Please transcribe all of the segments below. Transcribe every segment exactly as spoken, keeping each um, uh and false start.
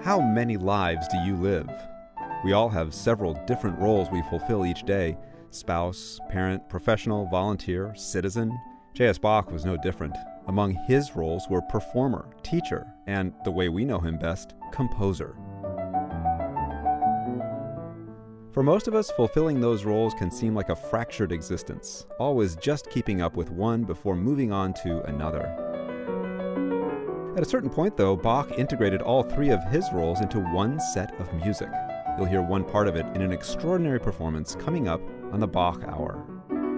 How many lives do you live? We all have several different roles we fulfill each day: spouse, parent, professional, volunteer, citizen. J S. Bach was no different. Among his roles were performer, teacher, and, the way we know him best, composer. For most of us, fulfilling those roles can seem like a fractured existence, always just keeping up with one before moving on to another. At a certain point, though, Bach integrated all three of his roles into one set of music. You'll hear one part of it in an extraordinary performance coming up on the Bach Hour.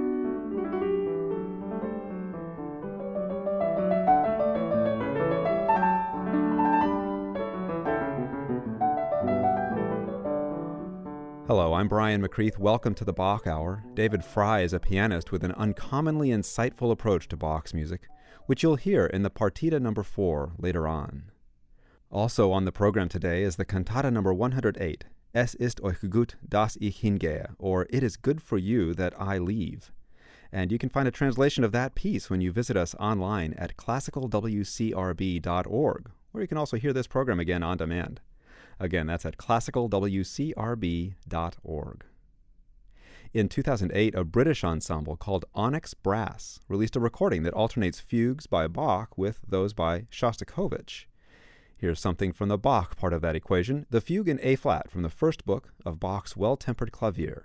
Hello, I'm Brian McCreath. Welcome to the Bach Hour. David Fry is a pianist with an uncommonly insightful approach to Bach's music, which you'll hear in the Partita number four later on. Also on the program today is the Cantata number one hundred eight, Es ist euch gut, dass ich hingehe, or It is good for you that I leave. And you can find a translation of that piece when you visit us online at classical w c r b dot org, where you can also hear this program again on demand. Again, that's at classical w c r b dot org. In two thousand eight, a British ensemble called Onyx Brass released a recording that alternates fugues by Bach with those by Shostakovich. Here's something from the Bach part of that equation, the fugue in A-flat from the first book of Bach's Well-Tempered Clavier.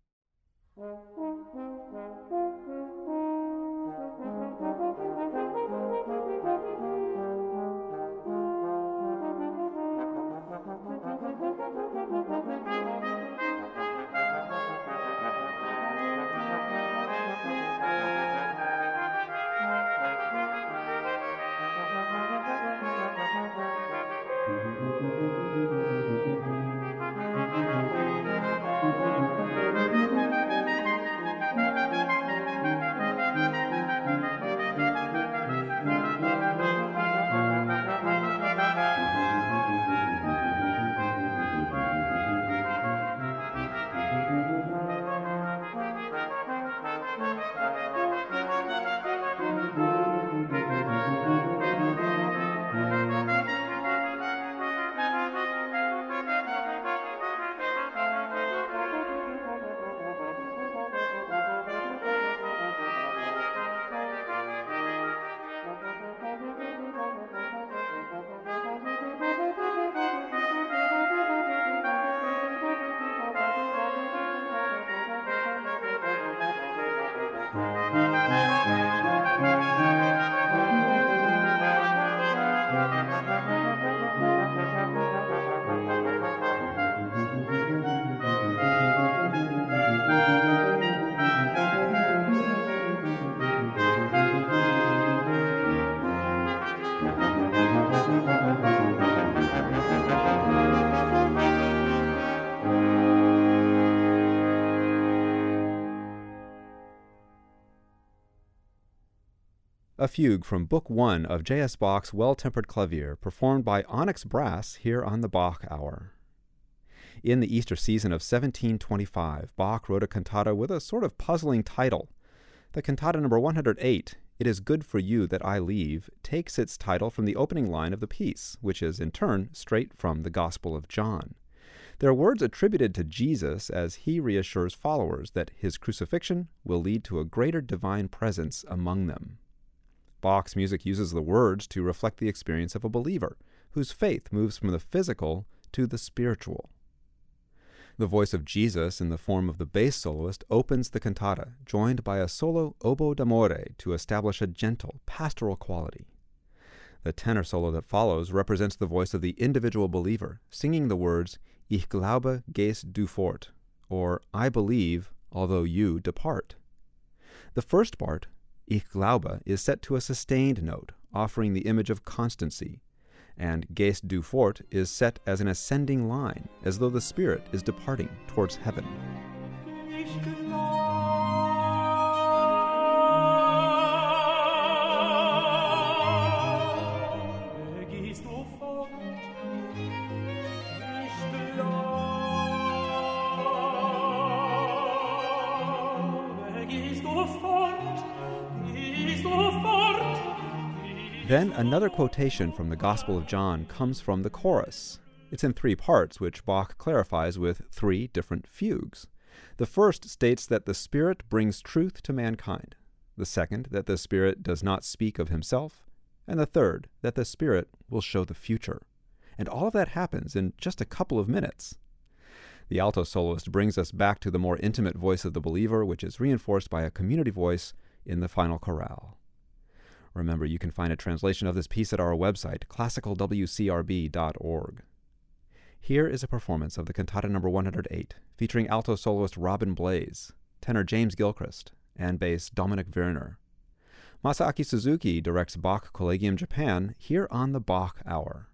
A fugue from Book One of J S. Bach's Well-Tempered Clavier, performed by Onyx Brass here on the Bach Hour. In the Easter season of seventeen twenty-five, Bach wrote a cantata with a sort of puzzling title. The cantata number one hundred eight, It is good for you that I leave, takes its title from the opening line of the piece, which is in turn straight from the Gospel of John. There are words attributed to Jesus as he reassures followers that his crucifixion will lead to a greater divine presence among them. Bach's music uses the words to reflect the experience of a believer, whose faith moves from the physical to the spiritual. The voice of Jesus in the form of the bass soloist opens the cantata, joined by a solo oboe d'amore to establish a gentle, pastoral quality. The tenor solo that follows represents the voice of the individual believer, singing the words, Ich glaube, gehst du fort, or I believe, although you depart. The first part, Ich glaube, is set to a sustained note, offering the image of constancy, and Gehst du fort is set as an ascending line, as though the spirit is departing towards heaven. Then another quotation from the Gospel of John comes from the chorus. It's in three parts, which Bach clarifies with three different fugues. The first states that the Spirit brings truth to mankind. The second, that the Spirit does not speak of himself. And the third, that the Spirit will show the future. And all of that happens in just a couple of minutes. The alto soloist brings us back to the more intimate voice of the believer, which is reinforced by a community voice in the final chorale. Remember, you can find a translation of this piece at our website, classical w c r b dot org. Here is a performance of the cantata number one hundred eight, featuring alto soloist Robin Blaze, tenor James Gilchrist, and bass Dominic Werner. Masaaki Suzuki directs Bach Collegium Japan here on the Bach Hour.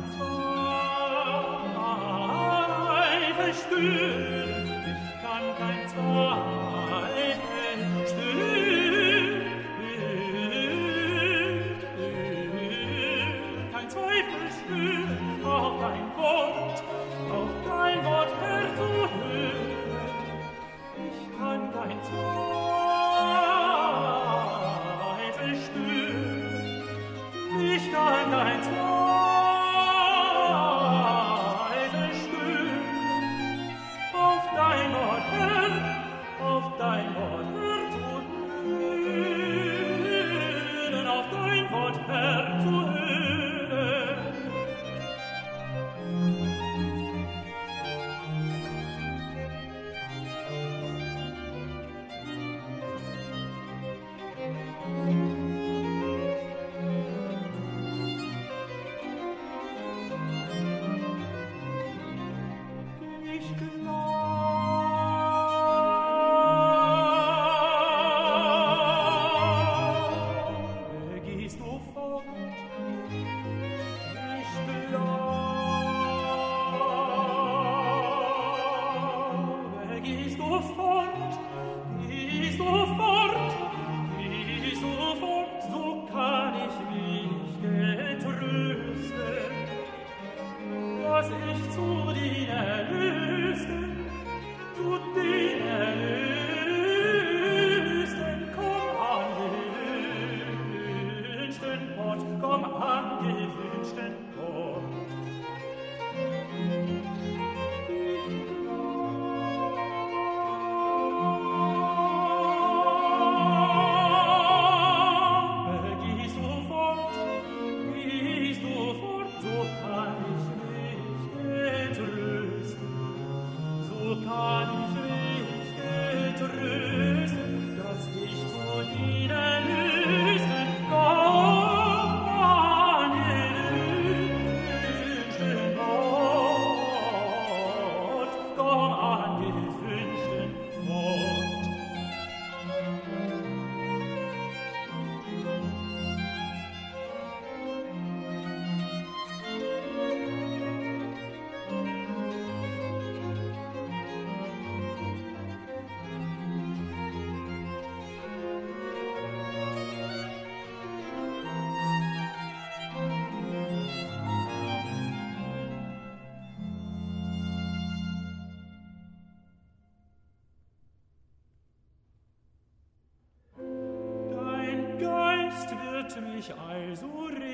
mich also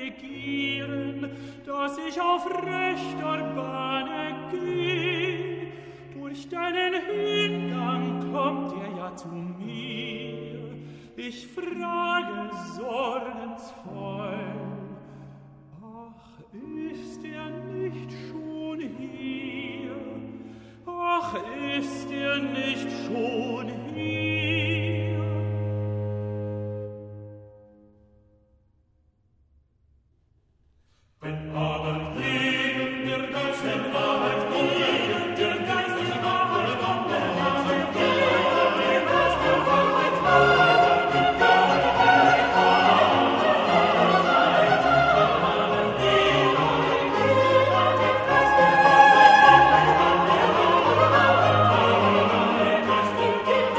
regieren, dass ich auf rechter Bahne geh. Durch deinen Hingang kommt er ja zu mir. Ich frage sorgensvoll: Ach, ist er nicht schon hier? Ach, ist er nicht schon hier? Wenn aber gegen der Geist, wenn aber gegen der Geist, die Wahrheit kommt, der Wahrheit kommt, der Geist der Wahrheit kommt, der Wahrheit kommt, der Geist der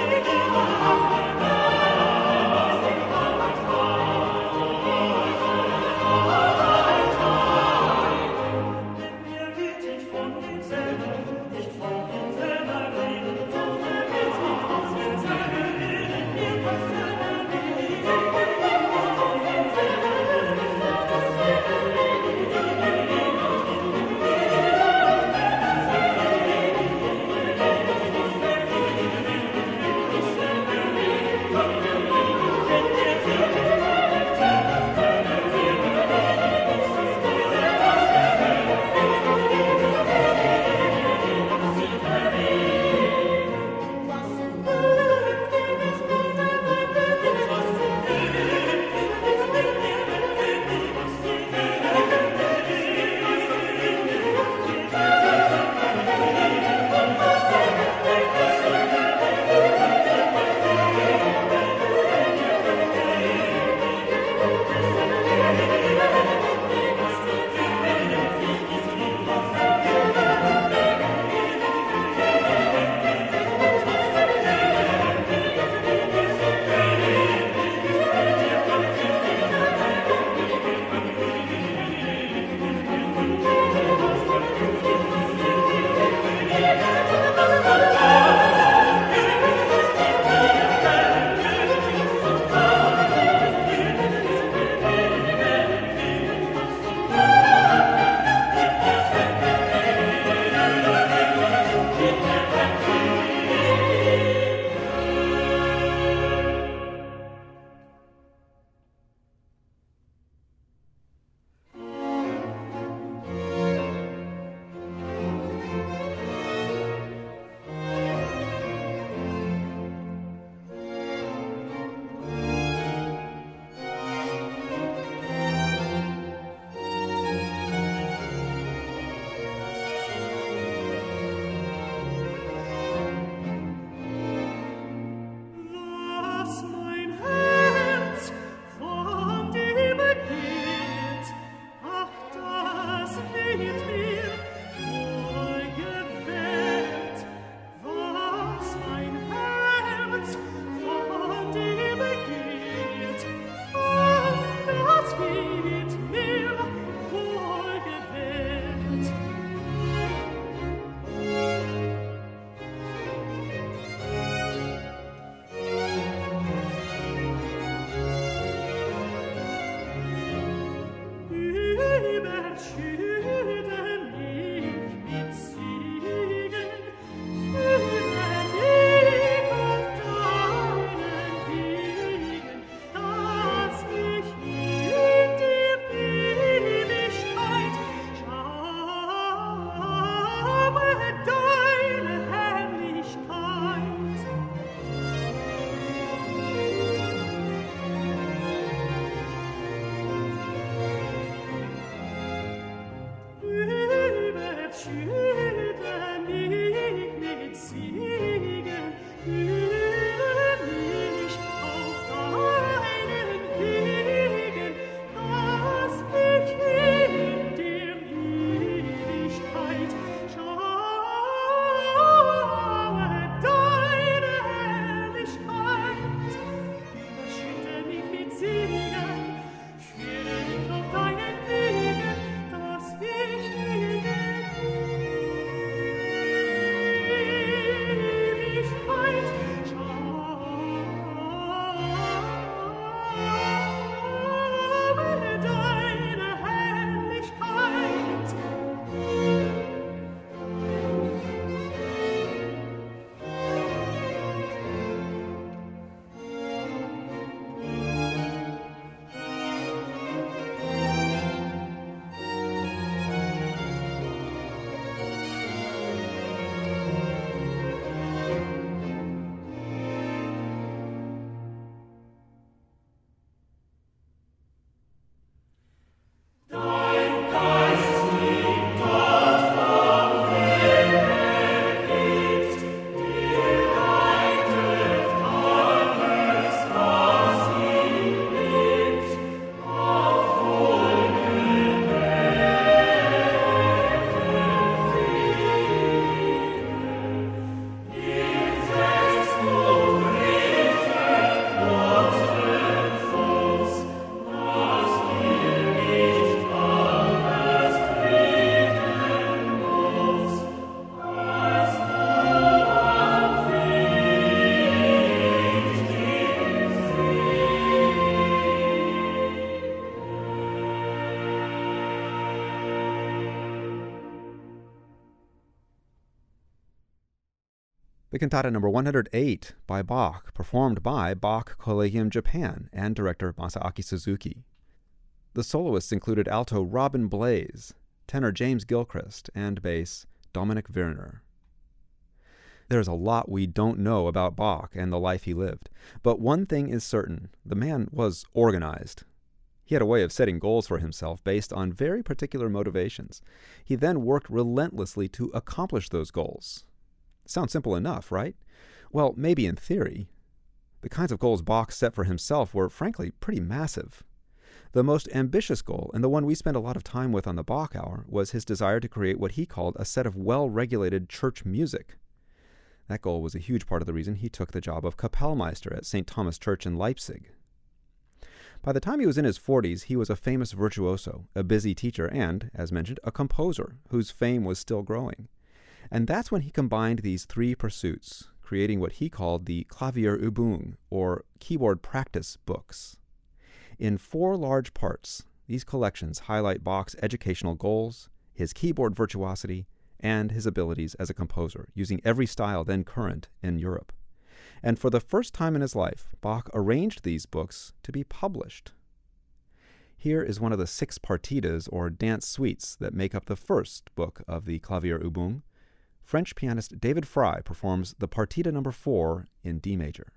The cantata number one hundred eight by Bach, performed by Bach Collegium Japan and director Masaaki Suzuki. The soloists included alto Robin Blaze, tenor James Gilchrist, and bass Dominic Werner. There's a lot we don't know about Bach and the life he lived, but one thing is certain: the man was organized. He had a way of setting goals for himself based on very particular motivations. He then worked relentlessly to accomplish those goals. Sounds simple enough, right? Well, maybe in theory. The kinds of goals Bach set for himself were, frankly, pretty massive. The most ambitious goal, and the one we spend a lot of time with on the Bach Hour, was his desire to create what he called a set of well-regulated church music. That goal was a huge part of the reason he took the job of Kapellmeister at Saint Thomas Church in Leipzig. By the time he was in his forties, he was a famous virtuoso, a busy teacher, and, as mentioned, a composer whose fame was still growing. And that's when he combined these three pursuits, creating what he called the Klavierübung, or keyboard practice books. In four large parts, these collections highlight Bach's educational goals, his keyboard virtuosity, and his abilities as a composer, using every style then current in Europe. And for the first time in his life, Bach arranged these books to be published. Here is one of the six partitas, or dance suites, that make up the first book of the Klavierübung. French pianist David Frey performs the partita number four in D major.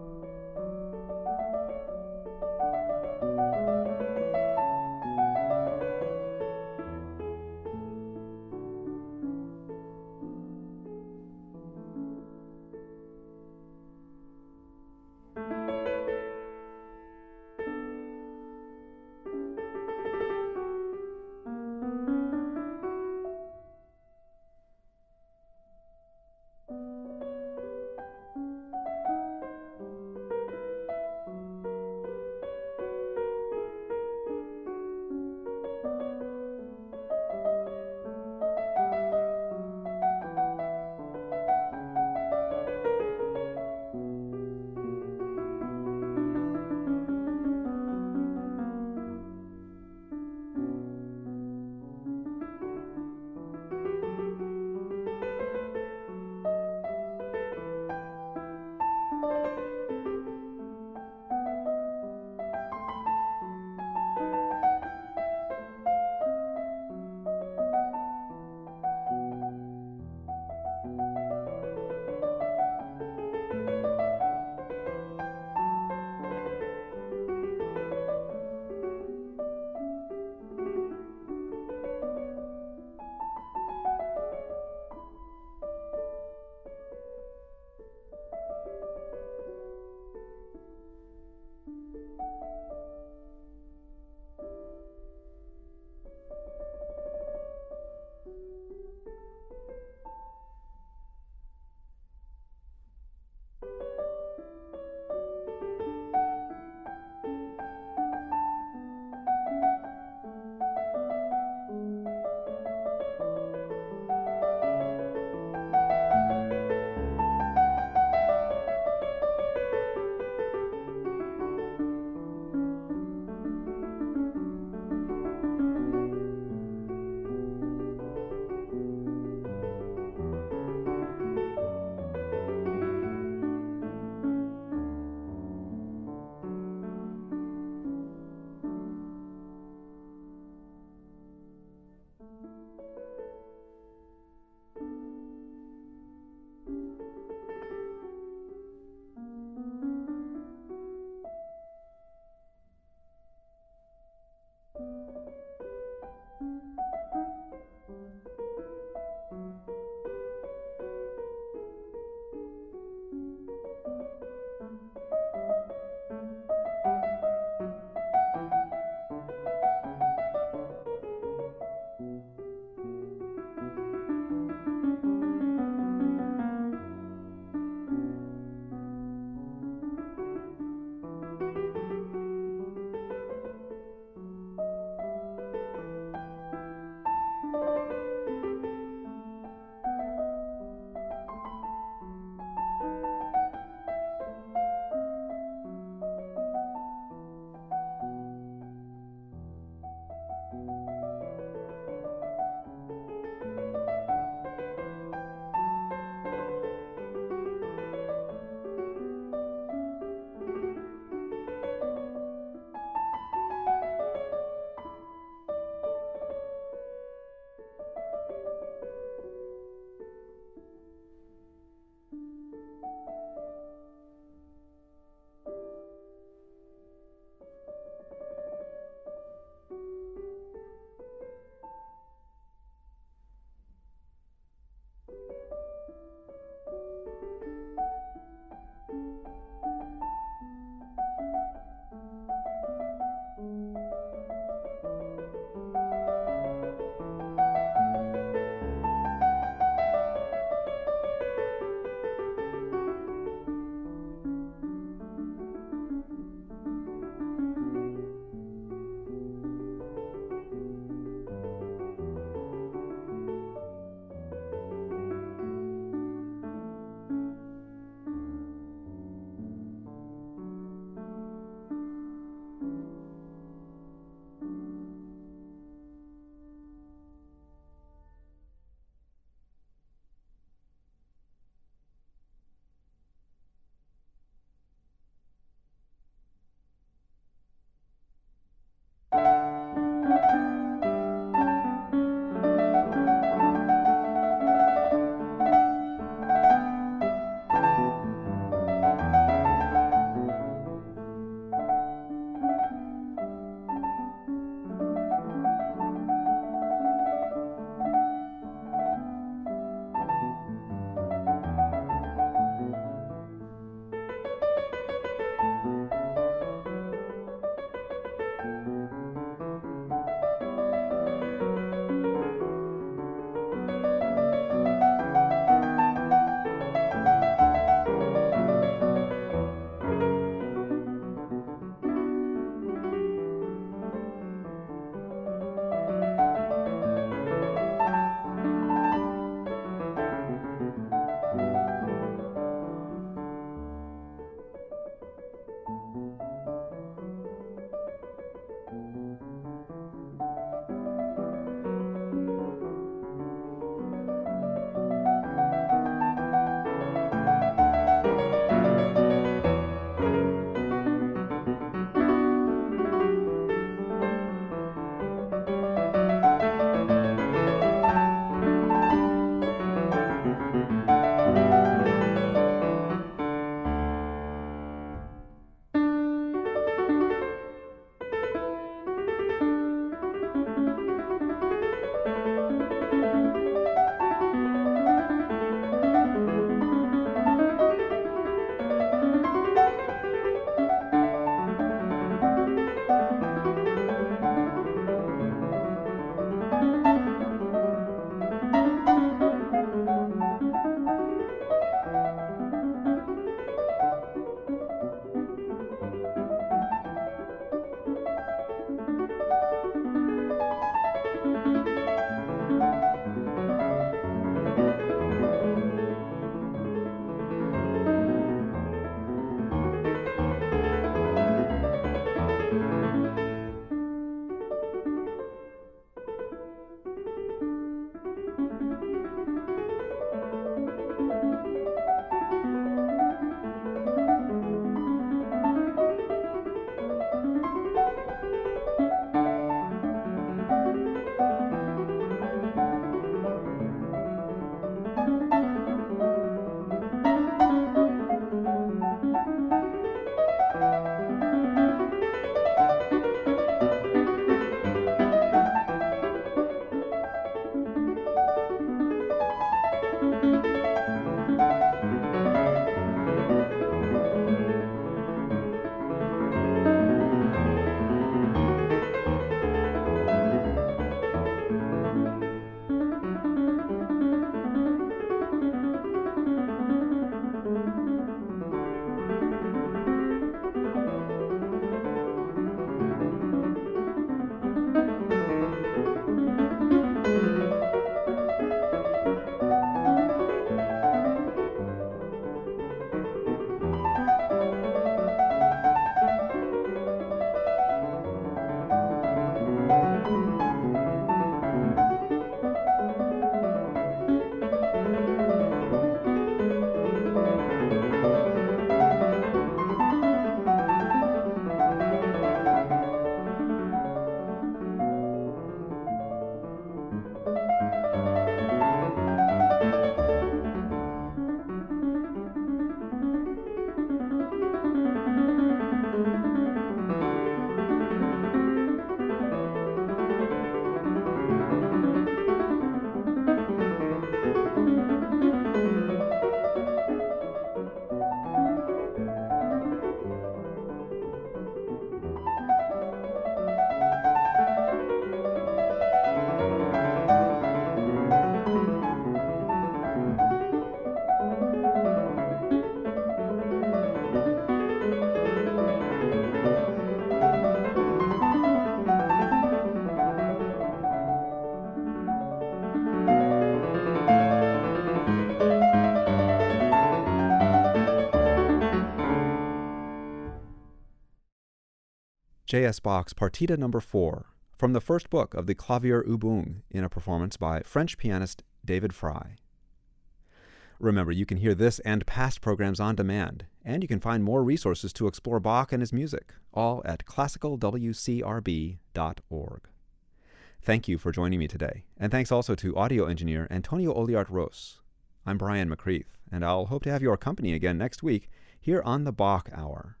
J S. Bach's Partita number four, from the first book of the Klavierübung, in a performance by French pianist David Frey. Remember, you can hear this and past programs on demand, and you can find more resources to explore Bach and his music, all at classical w c r b dot org. Thank you for joining me today, and thanks also to audio engineer Antonio Oliart-Ros. I'm Brian McCreath, and I'll hope to have your company again next week here on the Bach Hour.